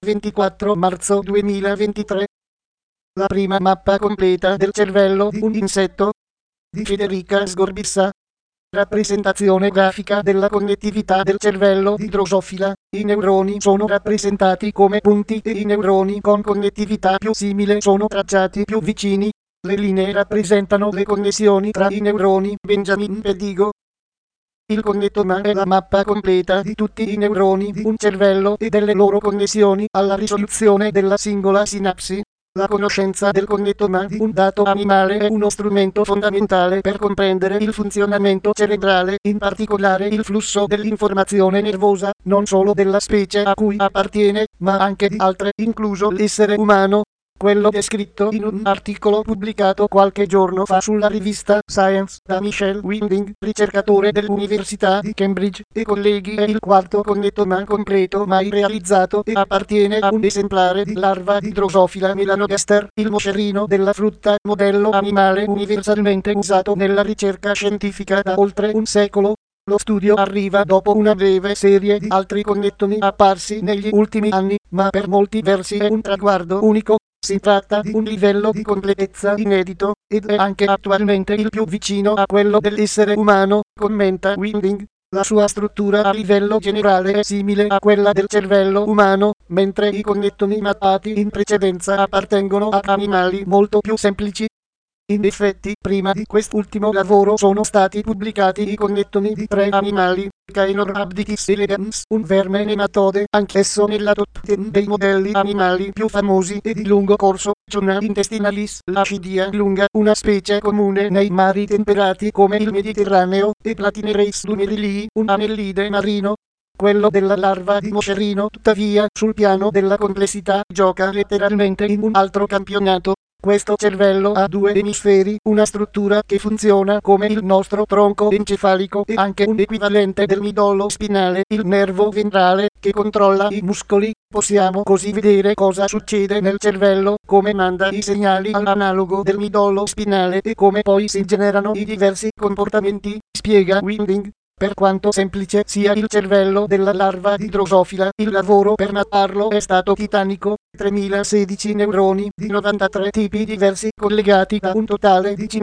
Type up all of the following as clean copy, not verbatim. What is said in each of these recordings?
24 marzo 2023. La prima mappa completa del cervello di un insetto di Federica Sgorbissa. Rappresentazione grafica della connettività del cervello di Drosofila. I neuroni sono rappresentati come punti e i neuroni con connettività più simile sono tracciati più vicini. Le linee rappresentano le connessioni tra i neuroni. Benjamin Pedigo. Il connettoma è la mappa completa di tutti i neuroni di un cervello e delle loro connessioni alla risoluzione della singola sinapsi. La conoscenza del connettoma di un dato animale è uno strumento fondamentale per comprendere il funzionamento cerebrale, in particolare il flusso dell'informazione nervosa, non solo della specie a cui appartiene, ma anche di altre, incluso l'essere umano. Quello descritto in un articolo pubblicato qualche giorno fa sulla rivista Science da Michel Winding, ricercatore dell'Università di Cambridge, e colleghi, è il quarto connettoma completo mai realizzato e appartiene a un esemplare di larva di Drosophila melanogaster, il moscerino della frutta, modello animale universalmente usato nella ricerca scientifica da oltre un secolo. Lo studio arriva dopo una breve serie di altri connettomi apparsi negli ultimi anni, ma per molti versi è un traguardo unico. Si tratta di un livello di completezza inedito, ed è anche attualmente il più vicino a quello dell'essere umano, commenta Winding. La sua struttura a livello generale è simile a quella del cervello umano, mentre i connettomi mappati in precedenza appartengono a animali molto più semplici. In effetti, prima di quest'ultimo lavoro sono stati pubblicati i connettomi di 3 animali, Caenorhabditis elegans, un verme nematode, anch'esso nella top 10 dei modelli animali più famosi e di lungo corso, Chona intestinalis, l'acidia lunga, una specie comune nei mari temperati come il Mediterraneo, e Platinereis lumerilii, un annellide marino. Quello della larva di moscerino, tuttavia, sul piano della complessità, gioca letteralmente in un altro campionato. Questo cervello ha 2 emisferi, una struttura che funziona come il nostro tronco encefalico e anche un equivalente del midollo spinale, il nervo ventrale, che controlla i muscoli. Possiamo così vedere cosa succede nel cervello, come manda i segnali all'analogo del midollo spinale e come poi si generano i diversi comportamenti, spiega Winding. Per quanto semplice sia il cervello della larva di Drosophila, il lavoro per mapparlo è stato titanico. 3016 neuroni di 93 tipi diversi collegati da un totale di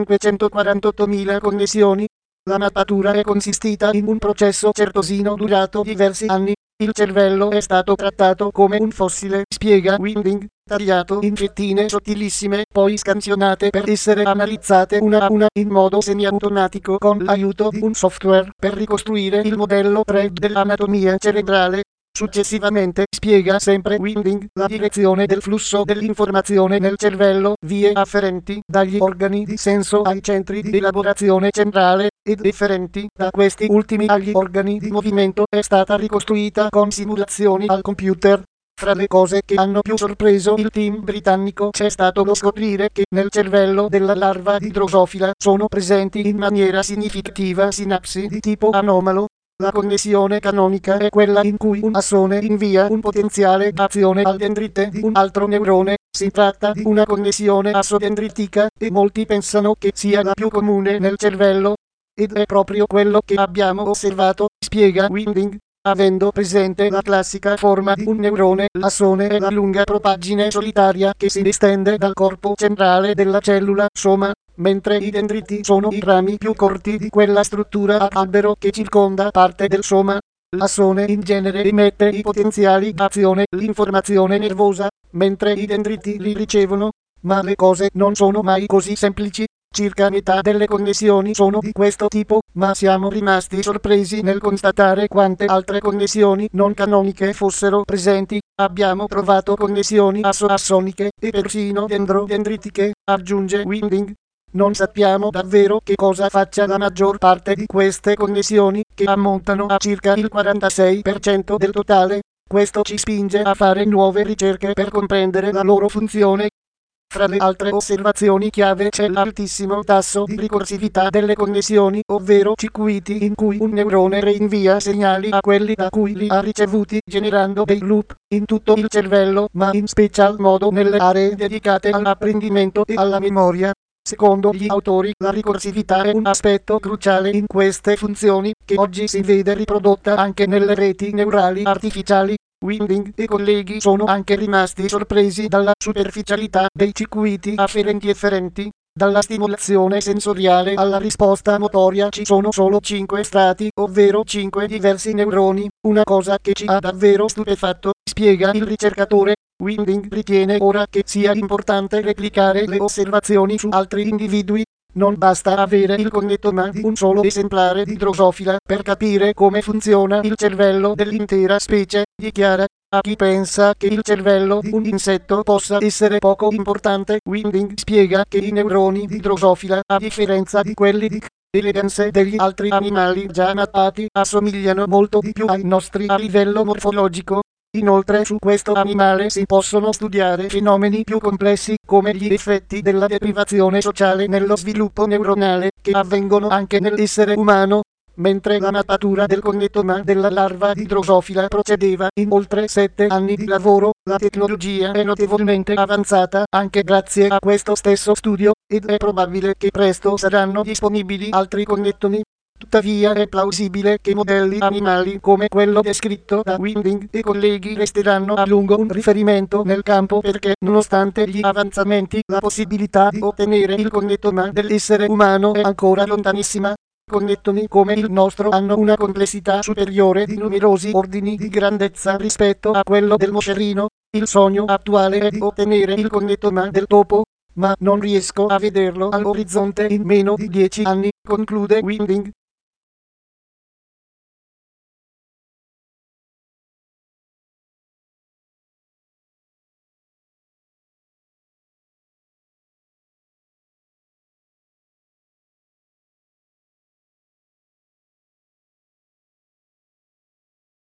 548.000 connessioni. La mappatura è consistita in un processo certosino durato diversi anni. Il cervello è stato trattato come un fossile, spiega Winding, tagliato in fettine sottilissime, poi scansionate per essere analizzate una a una in modo semi-automatico con l'aiuto di un software per ricostruire il modello 3D dell'anatomia cerebrale. Successivamente, spiega sempre Winding, la direzione del flusso dell'informazione nel cervello, vie afferenti dagli organi di senso ai centri di elaborazione centrale, ed efferenti da questi ultimi agli organi di movimento è stata ricostruita con simulazioni al computer. Fra le cose che hanno più sorpreso il team britannico c'è stato lo scoprire che nel cervello della larva di Drosophila sono presenti in maniera significativa sinapsi di tipo anomalo. La connessione canonica è quella in cui un assone invia un potenziale d'azione al dendrite di un altro neurone. Si tratta di una connessione assodendritica, e molti pensano che sia la più comune nel cervello. Ed è proprio quello che abbiamo osservato, spiega Winding. Avendo presente la classica forma di un neurone, l'assone è la lunga propaggine solitaria che si estende dal corpo centrale della cellula soma, mentre i dendriti sono i rami più corti di quella struttura ad albero che circonda parte del soma. L'assone in genere emette i potenziali d'azione, l'informazione nervosa, mentre i dendriti li ricevono. Ma le cose non sono mai così semplici. Circa metà delle connessioni sono di questo tipo, ma siamo rimasti sorpresi nel constatare quante altre connessioni non canoniche fossero presenti. Abbiamo trovato connessioni asso-assoniche e persino dendrodendritiche, aggiunge Winding. Non sappiamo davvero che cosa faccia la maggior parte di queste connessioni, che ammontano a circa il 46% del totale. Questo ci spinge a fare nuove ricerche per comprendere la loro funzione. Fra le altre osservazioni chiave c'è l'altissimo tasso di ricorsività delle connessioni, ovvero circuiti in cui un neurone rinvia segnali a quelli da cui li ha ricevuti, generando dei loop in tutto il cervello, ma in special modo nelle aree dedicate all'apprendimento e alla memoria. Secondo gli autori, la ricorsività è un aspetto cruciale in queste funzioni, che oggi si vede riprodotta anche nelle reti neurali artificiali. Winding e colleghi sono anche rimasti sorpresi dalla superficialità dei circuiti afferenti efferenti. Dalla stimolazione sensoriale alla risposta motoria ci sono solo 5 strati, ovvero 5 diversi neuroni, una cosa che ci ha davvero stupefatto, spiega il ricercatore. Winding ritiene ora che sia importante replicare le osservazioni su altri individui. Non basta avere il connetoma di un solo esemplare di Drosophila per capire come funziona il cervello dell'intera specie, dichiara. A chi pensa che il cervello di un insetto possa essere poco importante, Winding spiega che i neuroni di Drosophila, a differenza di quelli di elegance degli altri animali già mappati, assomigliano molto di più ai nostri a livello morfologico. Inoltre su questo animale si possono studiare fenomeni più complessi come gli effetti della deprivazione sociale nello sviluppo neuronale che avvengono anche nell'essere umano. Mentre la mappatura del connetoma della larva di Drosophila procedeva in oltre 7 anni di lavoro, la tecnologia è notevolmente avanzata anche grazie a questo stesso studio, ed è probabile che presto saranno disponibili altri connettomi. Tuttavia è plausibile che modelli animali come quello descritto da Winding e colleghi resteranno a lungo un riferimento nel campo perché, nonostante gli avanzamenti, la possibilità di ottenere il connetoma dell'essere umano è ancora lontanissima. Connettomi come il nostro hanno una complessità superiore di numerosi ordini di grandezza rispetto a quello del moscerino. Il sogno attuale è di ottenere il connetoma del topo, ma non riesco a vederlo all'orizzonte in meno di 10 anni, conclude Winding.